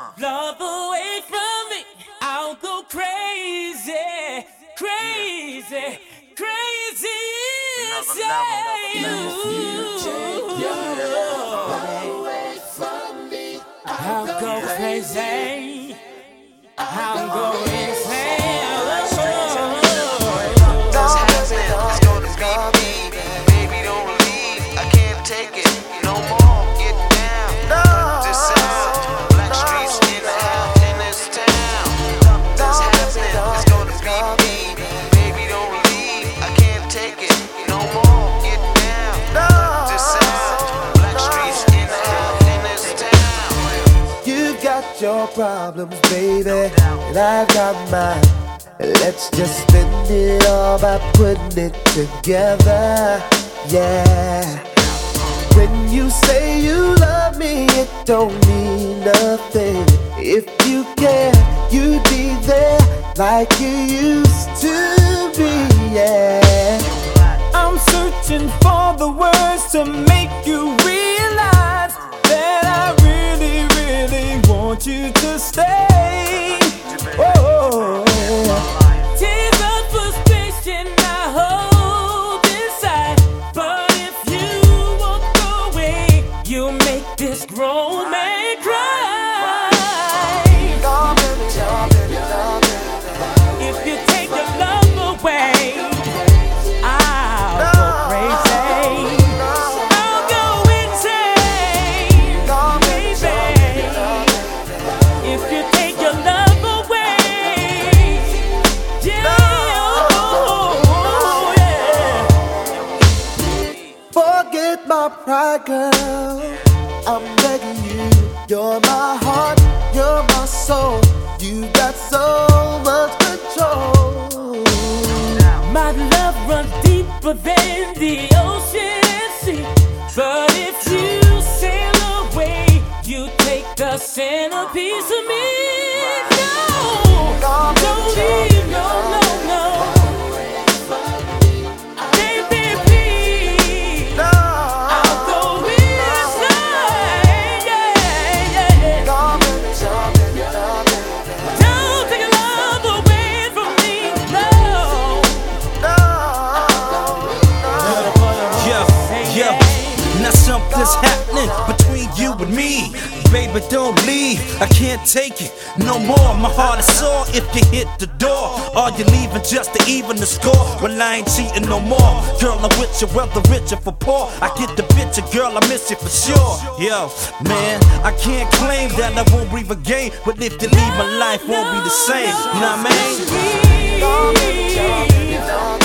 love away from me, I'll go crazy, crazy, crazy. I'll go crazy, I'll go insane. Your problems, baby, and I've got mine. Let's just spend it all by putting it together. Yeah. When you say you love me, it don't mean nothing. If you care, you'd be there like you used to be. Yeah. I'm searching for the words to make you realize that I really, really want you to stay. Oh, tears of frustration I hold inside, but if you walk away, you make this grown man cry. If you take your love away, I'll go crazy. I'll go insane, baby. If you take your love away, yeah, oh, yeah. Forget my pride, girl. I'm begging you. You're my heart, you're my soul. You got so much control. My love runs deeper than the ocean sea. But if you sail away, you take the centerpiece of me. No, don't leave, no, no, no. Baby, please, I'll go inside, yeah, yeah. Don't take your love away from me, no. Yeah, now something's happening between you and me. Baby, don't leave, I can't take it no more. My heart is sore if you hit the door. Are you leaving just to even the score? Well, I ain't cheating no more. Girl, I'm with you, whether rich or for poor. I get the picture, girl, I miss you for sure. Yo, man, I can't claim that I won't breathe again, but if you leave, my life won't be the same. You know what I mean?